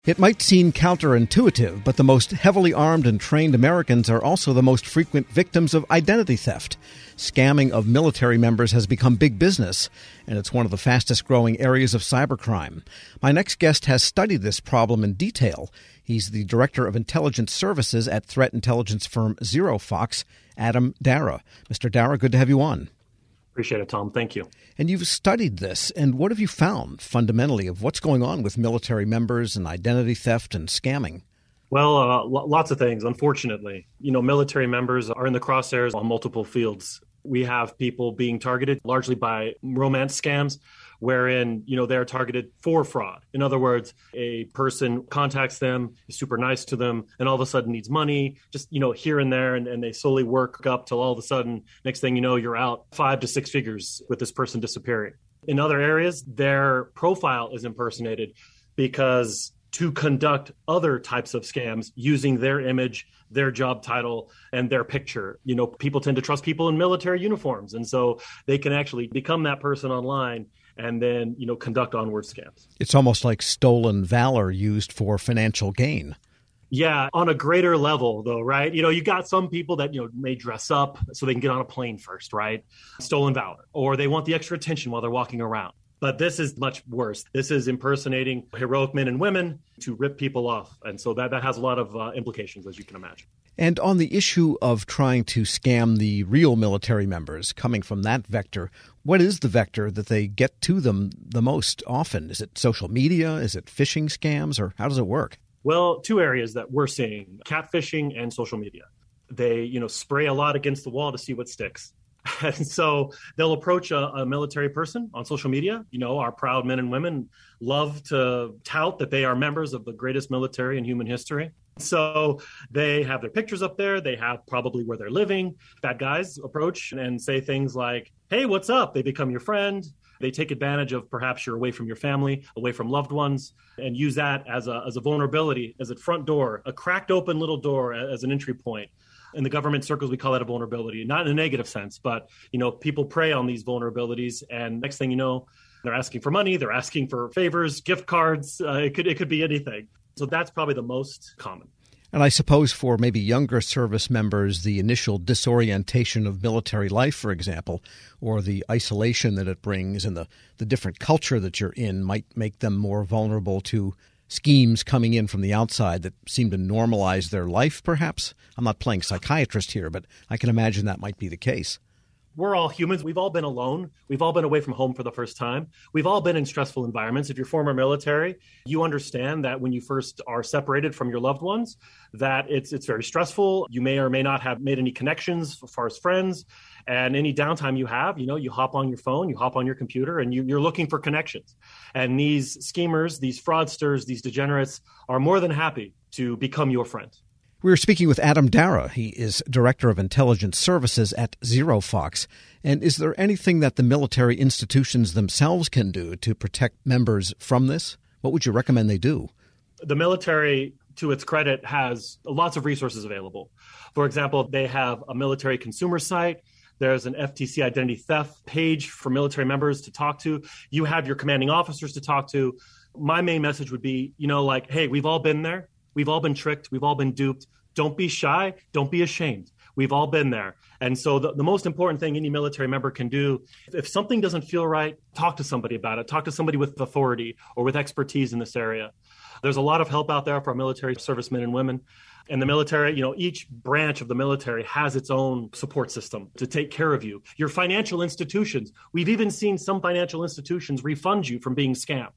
It might seem counterintuitive, but the most heavily armed and trained Americans are also the most frequent victims of identity theft. Scamming of military members has become big business, and it's one of the fastest growing areas of cybercrime. My next guest has studied this problem in detail. He's the Director of Intelligence Services at threat intelligence firm ZeroFox, Adam Dara. Mr. Dara, good to have you on. Appreciate it, Tom. Thank you. And you've studied this, and what have you found fundamentally of what's going on with military members and identity theft and scamming? Well, lots of things, unfortunately. Military members are in the crosshairs on multiple fields. We have people being targeted largely by romance scams, wherein, they're targeted for fraud. In other words, a person contacts them, is super nice to them, and all of a sudden needs money, just, here and there, and they slowly work up till all of a sudden, next thing you know, you're out 5 to 6 figures with this person disappearing. In other areas, their profile is impersonated because to conduct other types of scams using their image, their job title, and their picture. People tend to trust people in military uniforms, and so they can actually become that person online and then, conduct onward scams. It's almost like stolen valor used for financial gain. Yeah, on a greater level, though, right? You got some people that, may dress up so they can get on a plane first, right? Stolen valor. Or they want the extra attention while they're walking around. But this is much worse. This is impersonating heroic men and women to rip people off. And so that has a lot of implications, as you can imagine. And on the issue of trying to scam the real military members, coming from that vector, what is the vector that they get to them the most often? Is it social media? Is it phishing scams? Or how does it work? Well, 2 areas that we're seeing, catfishing and social media. They, spray a lot against the wall to see what sticks. And so they'll approach a military person on social media. Our proud men and women love to tout that they are members of the greatest military in human history. So they have their pictures up there. They have probably where they're living. Bad guys approach and say things like, hey, what's up? They become your friend. They take advantage of perhaps you're away from your family, away from loved ones, and use that as a vulnerability, as a front door, a cracked open little door as an entry point. In the government circles, we call that a vulnerability, not in a negative sense, but, people prey on these vulnerabilities. And next thing you know, they're asking for money, they're asking for favors, gift cards. It could be anything. So that's probably the most common. And I suppose for maybe younger service members, the initial disorientation of military life, for example, or the isolation that it brings and the different culture that you're in might make them more vulnerable to schemes coming in from the outside that seem to normalize their life, perhaps? I'm not playing psychiatrist here, but I can imagine that might be the case. We're all humans. We've all been alone. We've all been away from home for the first time. We've all been in stressful environments. If you're former military, you understand that when you first are separated from your loved ones, that it's very stressful. You may or may not have made any connections as far as friends. And any downtime you have, you hop on your phone, you hop on your computer, and you're looking for connections. And these schemers, these fraudsters, these degenerates are more than happy to become your friend. We're speaking with Adam Dara. He is Director of Intelligence Services at ZeroFox. And is there anything that the military institutions themselves can do to protect members from this? What would you recommend they do? The military, to its credit, has lots of resources available. For example, they have a military consumer site. There's an FTC identity theft page for military members to talk to. You have your commanding officers to talk to. My main message would be, hey, we've all been there. We've all been tricked. We've all been duped. Don't be shy. Don't be ashamed. We've all been there. And so the most important thing any military member can do, if something doesn't feel right, talk to somebody about it. Talk to somebody with authority or with expertise in this area. There's a lot of help out there for our military servicemen and women. And the military, each branch of the military has its own support system to take care of you. Your financial institutions, we've even seen some financial institutions refund you from being scammed.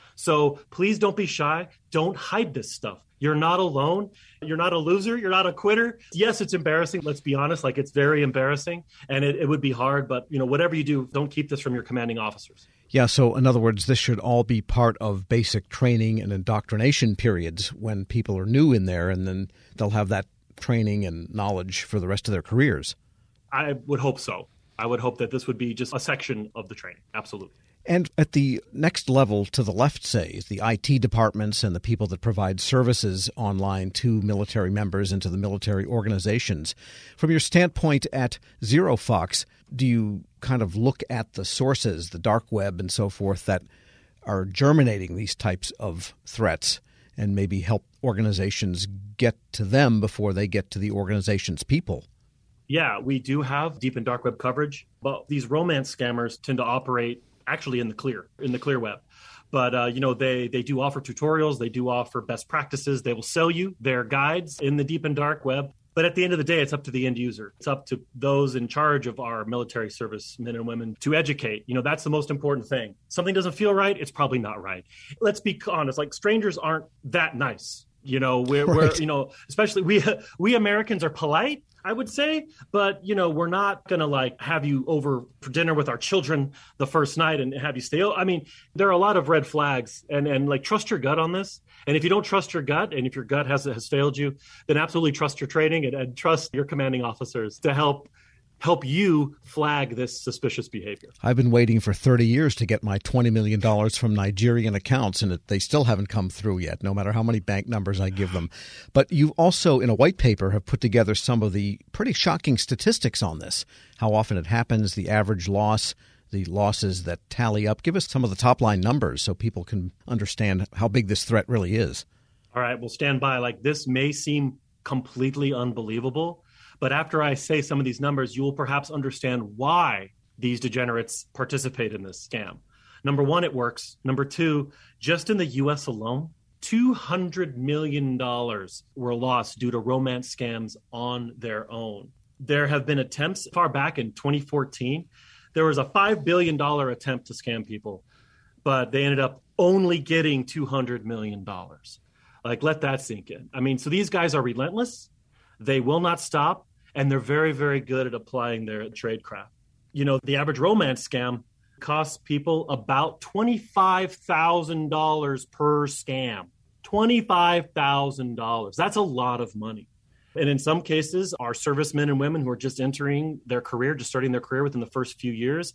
So please don't be shy. Don't hide this stuff. You're not alone. You're not a loser. You're not a quitter. Yes, it's embarrassing. Let's be honest. It's very embarrassing and it would be hard. But, whatever you do, don't keep this from your commanding officers. Yeah. So in other words, this should all be part of basic training and indoctrination periods when people are new in there, and then they'll have that training and knowledge for the rest of their careers. I would hope so. I would hope that this would be just a section of the training. Absolutely. And at the next level to the left, say, is the IT departments and the people that provide services online to military members and to the military organizations. From your standpoint at ZeroFox, do you kind of look at the sources, the dark web and so forth, that are germinating these types of threats and maybe help organizations get to them before they get to the organization's people. Yeah, we do have deep and dark web coverage, but these romance scammers tend to operate actually in the clear web. But, they do offer tutorials. They do offer best practices. They will sell you their guides in the deep and dark web. But at the end of the day, it's up to the end user. It's up to those in charge of our military service men and women to educate. That's the most important thing. Something doesn't feel right, it's probably not right. Let's be honest, like strangers aren't that nice. We're especially we Americans are polite, I would say, but we're not going to have you over for dinner with our children the first night and have you stay. I mean, there are a lot of red flags and trust your gut on this. And if you don't trust your gut, and if your gut has failed you, then absolutely trust your training and trust your commanding officers to help you flag this suspicious behavior. I've been waiting for 30 years to get my $20 million from Nigerian accounts, and they still haven't come through yet, no matter how many bank numbers I give them. But you also, in a white paper, have put together some of the pretty shocking statistics on this, how often it happens, the average loss, the losses that tally up. Give us some of the top-line numbers so people can understand how big this threat really is. All right, we'll stand by. This may seem completely unbelievable, but after I say some of these numbers, you will perhaps understand why these degenerates participate in this scam. Number one, it works. Number two, just in the U.S. alone, $200 million were lost due to romance scams on their own. There have been attempts far back in 2014. There was a $5 billion attempt to scam people, but they ended up only getting $200 million. Let that sink in. I mean, so these guys are relentless. They will not stop, and they're very, very good at applying their tradecraft. The average romance scam costs people about $25,000 per scam. $25,000. That's a lot of money. And in some cases, our servicemen and women who are just entering their career, just starting their career within the first few years,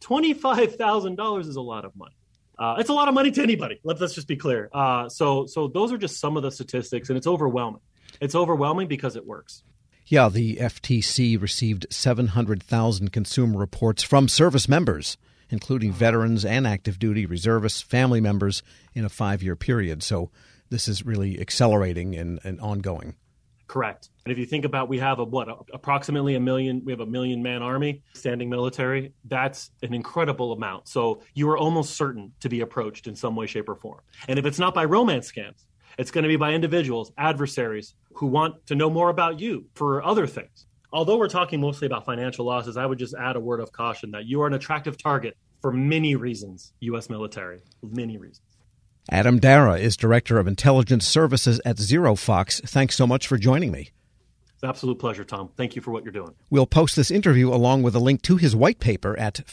$25,000 is a lot of money. It's a lot of money to anybody. Let's just be clear. So those are just some of the statistics, and it's overwhelming. It's overwhelming because it works. Yeah, the FTC received 700,000 consumer reports from service members, including veterans and active duty reservists, family members, in a 5-year period. So this is really accelerating and ongoing. Correct. And if you think about, we have approximately 1 million, we have a 1 million man army, standing military. That's an incredible amount. So you are almost certain to be approached in some way, shape, or form. And if it's not by romance scams, it's going to be by individuals, adversaries who want to know more about you for other things. Although we're talking mostly about financial losses, I would just add a word of caution that you are an attractive target for many reasons, U.S. military, many reasons. Adam Dara is Director of Intelligence Services at ZeroFox. Thanks so much for joining me. It's an absolute pleasure, Tom. Thank you for what you're doing. We'll post this interview along with a link to his white paper at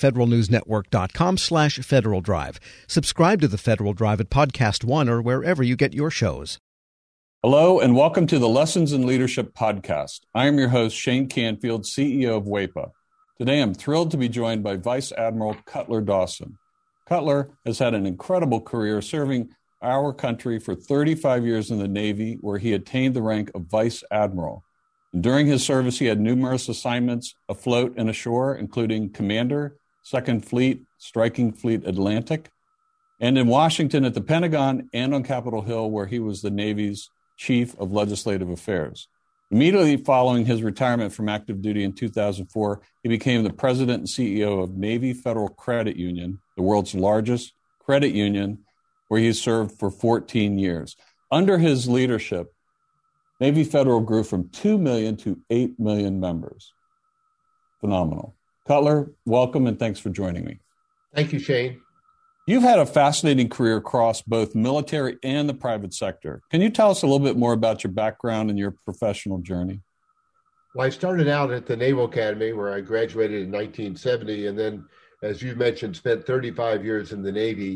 federalnewsnetwork.com/Federal Drive. Subscribe to the Federal Drive at Podcast One or wherever you get your shows. Hello, and welcome to the Lessons in Leadership podcast. I am your host, Shane Canfield, CEO of WEPA. Today, I'm thrilled to be joined by Vice Admiral Cutler Dawson. Cutler has had an incredible career serving our country for 35 years in the Navy, where he attained the rank of Vice Admiral. And during his service, he had numerous assignments afloat and ashore, including Commander, 2nd Fleet, Striking Fleet Atlantic, and in Washington at the Pentagon and on Capitol Hill, where he was the Navy's Chief of Legislative Affairs. Immediately following his retirement from active duty in 2004, he became the president and CEO of Navy Federal Credit Union, the world's largest credit union, where he served for 14 years. Under his leadership, Navy Federal grew from 2 million to 8 million members. Phenomenal. Cutler, welcome and thanks for joining me. Thank you, Shane. You've had a fascinating career across both military and the private sector. Can you tell us a little bit more about your background and your professional journey? Well, I started out at the Naval Academy, where I graduated in 1970, and then, as you mentioned, spent 35 years in the Navy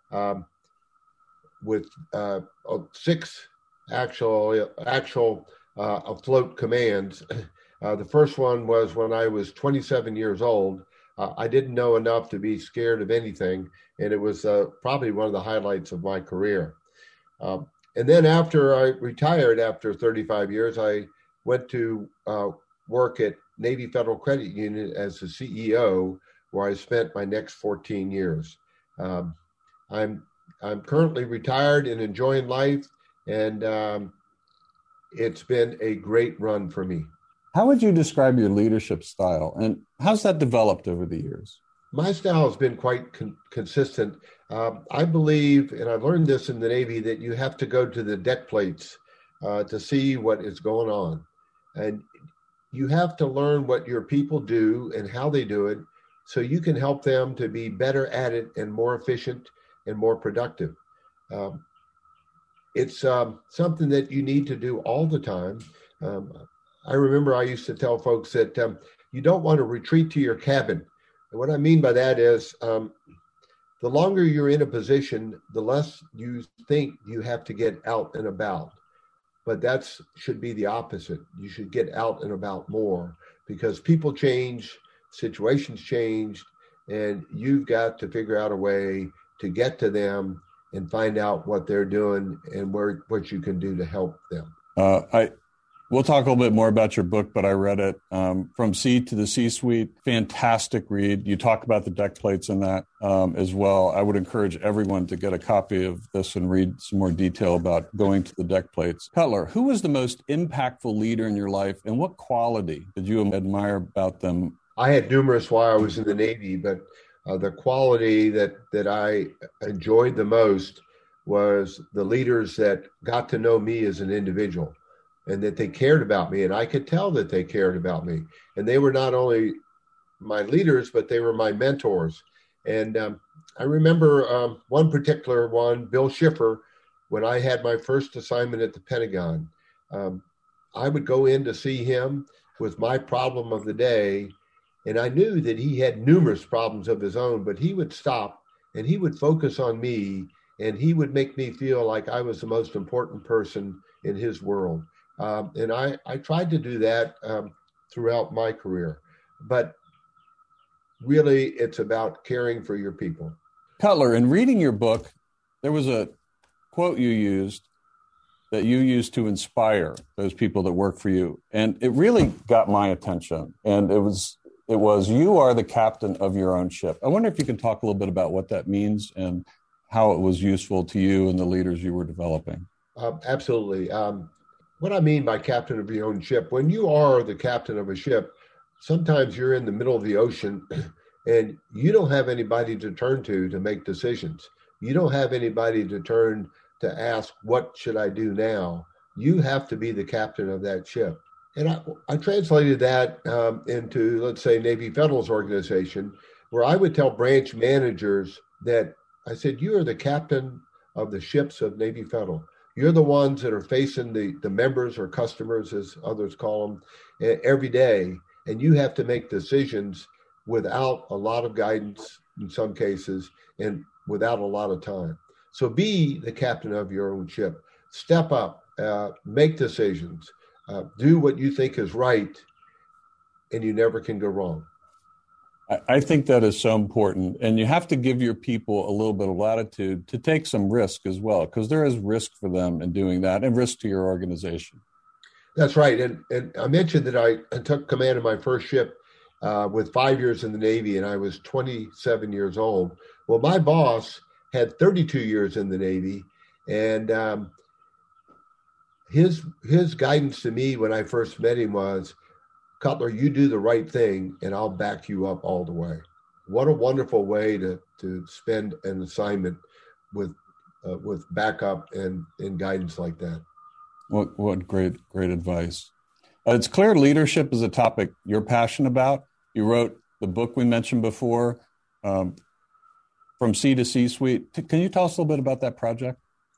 with 6 actual afloat commands. The first one was when I was 27 years old. I didn't know enough to be scared of anything, and it was probably one of the highlights of my career. And then after I retired, after 35 years, I went to work at Navy Federal Credit Union as the CEO, where I spent my next 14 years. I'm currently retired and enjoying life, And it's been a great run for me. How would you describe your leadership style, and how's that developed over the years? My style has been quite consistent. I believe, and I've learned this in the Navy, that you have to go to the deck plates to see what is going on. And you have to learn what your people do and how they do it so you can help them to be better at it and more efficient and more productive. It's something that you need to do all the time. I remember I used to tell folks that you don't want to retreat to your cabin. And what I mean by that is the longer you're in a position, the less you think you have to get out and about. But that should be the opposite. You should get out and about more because people change, situations change, and you've got to figure out a way to get to them and find out what they're doing and what you can do to help them. We'll talk a little bit more about your book, but I read it, From Sea to the C-Suite. Fantastic read. You talk about the deck plates in that as well. I would encourage everyone to get a copy of this and read some more detail about going to the deck plates. Cutler, who was the most impactful leader in your life, and what quality did you admire about them? I had numerous while I was in the Navy, but the quality that I enjoyed the most was the leaders that got to know me as an individual, and that they cared about me. And I could tell that they cared about me. And they were not only my leaders, but they were my mentors. And I remember one particular one, Bill Schiffer, when I had my first assignment at the Pentagon. I would go in to see him with my problem of the day. And I knew that he had numerous problems of his own, but he would stop and he would focus on me, and he would make me feel like I was the most important person in his world. And I tried to do that throughout my career, but really it's about caring for your people. Cutler, in reading your book, there was a quote you used to inspire those people that work for you. And it really got my attention. And it was, you are the captain of your own ship. I wonder if you can talk a little bit about what that means and how it was useful to you and the leaders you were developing. Absolutely. What I mean by captain of your own ship, when you are the captain of a ship, sometimes you're in the middle of the ocean and you don't have anybody to turn to make decisions. You don't have anybody to turn to ask, what should I do now? You have to be the captain of that ship. And I translated that into, let's say, Navy Federal's organization, where I would tell branch managers that I said, you are the captain of the ships of Navy Federal. You're the ones that are facing the members or customers, as others call them, every day. And you have to make decisions without a lot of guidance in some cases and without a lot of time. So be the captain of your own ship. Step up, make decisions, do what you think is right, and you never can go wrong. I think that is so important. And you have to give your people a little bit of latitude to take some risk as well, because there is risk for them in doing that and risk to your organization. That's right. And I mentioned that I took command of my first ship with 5 years in the Navy, and I was 27 years old. Well, my boss had 32 years in the Navy, and his guidance to me when I first met him was, Cutler, you do the right thing, and I'll back you up all the way. What a wonderful way to spend an assignment with backup and guidance like that. What great advice. It's clear leadership is a topic you're passionate about. You wrote the book we mentioned before, From Sea to C-Suite. Can you tell us a little bit about that project?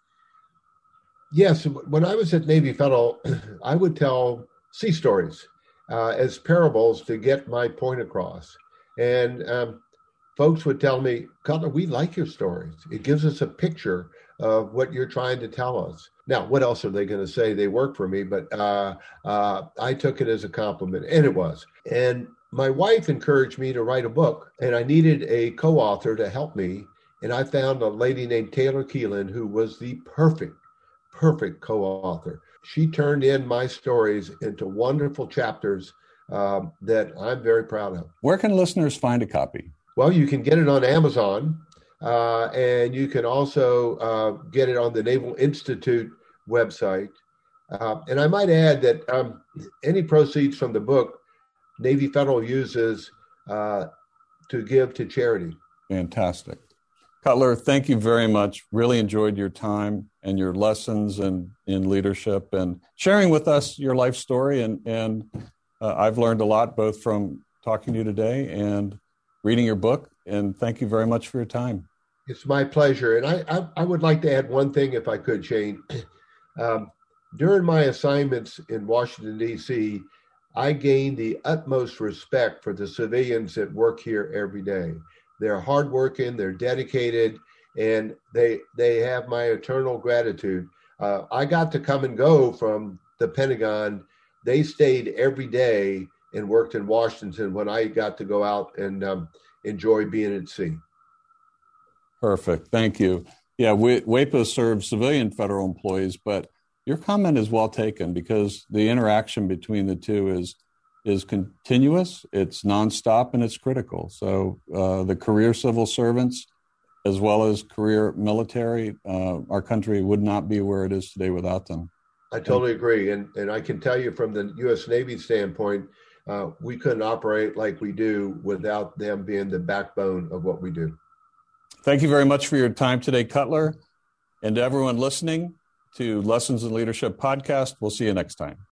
Yes. When I was at Navy Federal, I would tell sea stories as parables to get my point across. And folks would tell me, Cutler, we like your stories. It gives us a picture of what you're trying to tell us. Now, what else are they going to say? They work for me, but I took it as a compliment, and it was. And my wife encouraged me to write a book, and I needed a co-author to help me. And I found a lady named Taylor Keelan, who was the perfect co-author. She turned in my stories into wonderful chapters that I'm very proud of. Where can listeners find a copy? Well, you can get it on Amazon, and you can also get it on the Naval Institute website. And I might add that any proceeds from the book, Navy Federal uses to give to charity. Fantastic. Cutler, thank you very much. Really enjoyed your time and your lessons in leadership and sharing with us your life story. And I've learned a lot, both from talking to you today and reading your book. And thank you very much for your time. It's my pleasure. And I would like to add one thing, if I could, Shane. During my assignments in Washington, D.C., I gained the utmost respect for the civilians that work here every day. They're hardworking, they're dedicated, and they have my eternal gratitude. I got to come and go from the Pentagon. They stayed every day and worked in Washington when I got to go out and enjoy being at sea. Perfect. Thank you. Yeah, WEPA serves civilian federal employees, but your comment is well taken because the interaction between the two is continuous, it's nonstop, and it's critical. So the career civil servants, as well as career military, our country would not be where it is today without them. I totally agree. And I can tell you from the U.S. Navy standpoint, we couldn't operate like we do without them being the backbone of what we do. Thank you very much for your time today, Cutler. And to everyone listening to Lessons in Leadership podcast, we'll see you next time.